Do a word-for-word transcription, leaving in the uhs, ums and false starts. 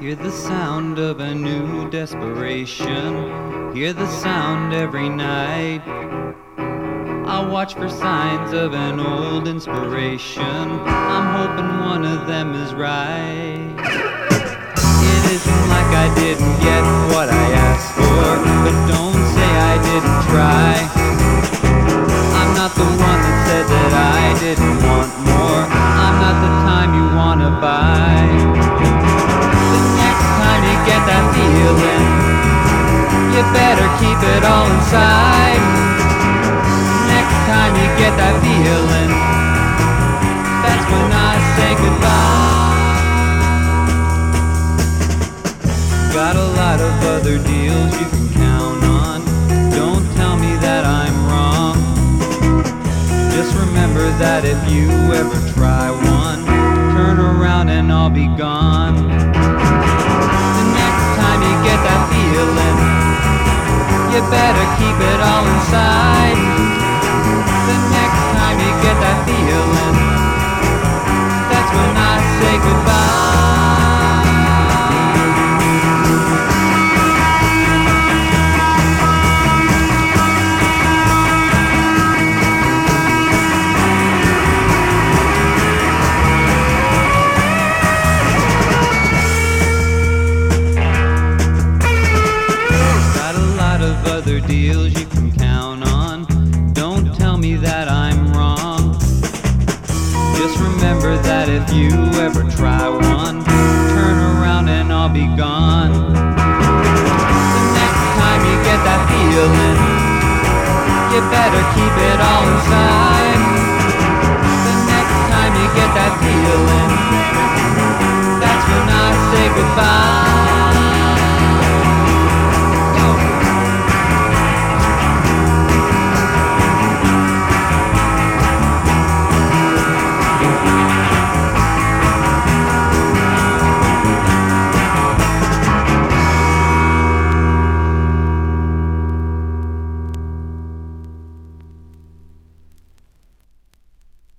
Hear the sound of a new desperation. Hear the sound every night. I watch for signs of an old inspiration. I'm hoping one of them is right. It isn't like I didn't get what I asked for, but don't say I didn't try. I'm not the one that said that I didn't want more. I'm not the time you wanna buy. The next time you get that feeling, you better keep it all inside. Next time you get that feeling, that's when I say goodbye. Got a lot of other deals you can count on. Don't tell me that I'm wrong. Just remember that if you ever try one, turn around and I'll be gone. The next time you get that feeling, you better keep it all inside. The next time you get that feeling, that's when I say goodbye. Other deals you can count on. Don't tell me that I'm wrong. Just remember that if you ever try one, turn around and I'll be gone. The next time you get that feeling, you better keep it all inside.